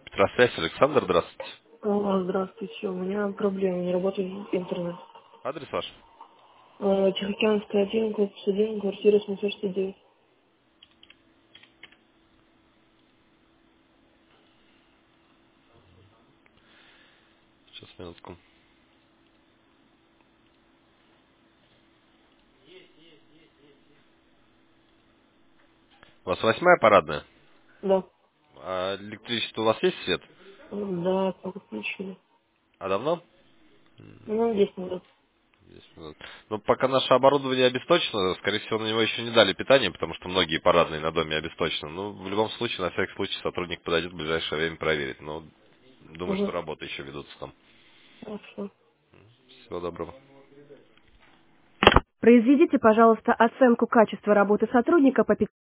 Электросвязь, Александр, здравствуйте. Здравствуйте, у меня проблема, не работает интернет. Адрес ваш? Тихоокеанская 1, корпус 1, квартира 769. Сейчас, минутку. У вас 8-я парадная? Да, А электричество у вас есть свет? да, только включили. А давно? Ну, 10 минут. 10 минут. Ну, пока наше оборудование обесточено, скорее всего, на него еще не дали питание, потому что многие парадные на доме обесточены. Ну, в любом случае, на всякий случай, сотрудник подойдет в ближайшее время проверить. Но думаю, что Угу, работы еще ведутся там. хорошо. Всего доброго. Произведите, пожалуйста, оценку качества работы сотрудника по